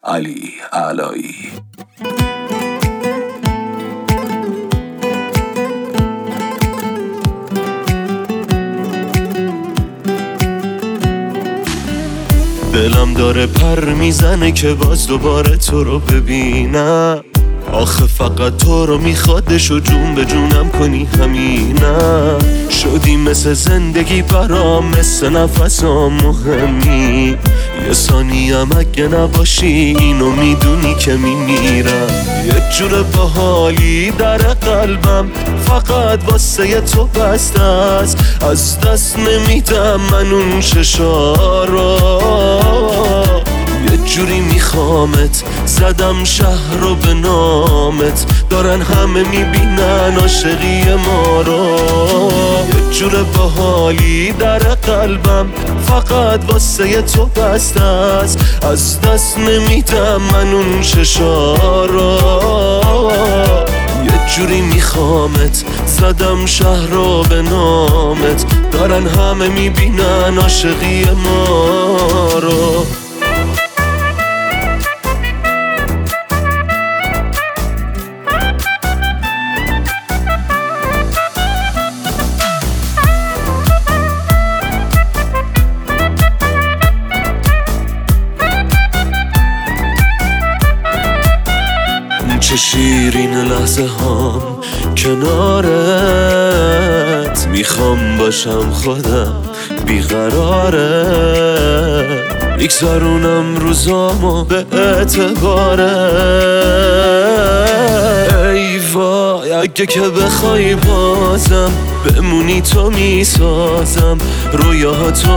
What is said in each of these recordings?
علی علایی. دلم داره پر میزنه که باز دوباره تو رو ببینم. آخه فقط تو رو میخوادش و جون به جونم کنی همینم. شدی مثل زندگی برام، مثل نفسام مهمی. یه ثانیم اگه نباشی اینو میدونی که میمیرم. یه جور باحالی در قلبم فقط واسه تو بسته است. از دست نمیدم من اون چشارو. یه جوری میخوامت، زدم شهر رو به نامت. دارن همه میبینن عاشقی ما رو. یه جور باحالی در قلبم فقط واسه تو بسته است. از دست نمیدم من اون چشا رو. یه جوری میخوامت، زدم شهر رو به نامت. دارن همه میبینن عاشقی ما رو. چه شیرین لحظه هام کنارت. میخوام باشم خودم بیقرارت. میگذرونم روزامو به اعتبارت. ای وای اگه که بخوای بازم بمونی تو میسازم. رویاهاتو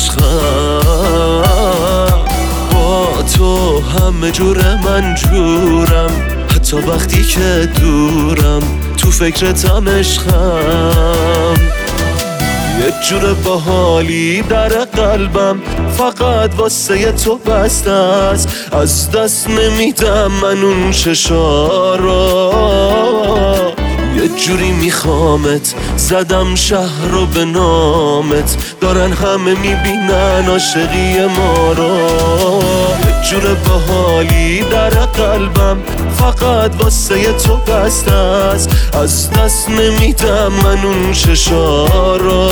عشقم، با تو همه جور من جورم. حتی وقتی که دورم تو فکرتم عشقم. یه جور باحالی در قلبم فقط واسه تو بسته است. از دست نمیدم من اون چشا رو. یه جوری میخوامت، زدم شهر رو به نامت. دارن همه میبینن عاشقی ما رو. یه جور باحالی در قلبم فقط واسه تو بسته است. از دست نمیدم من اون چشا رو.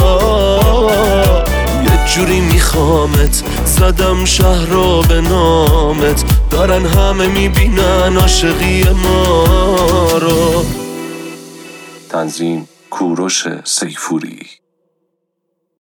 یه جوری میخوامت، زدم شهر رو به نامت. دارن همه میبینن عاشقی ما رو. تنظیم کوروش سیفوری.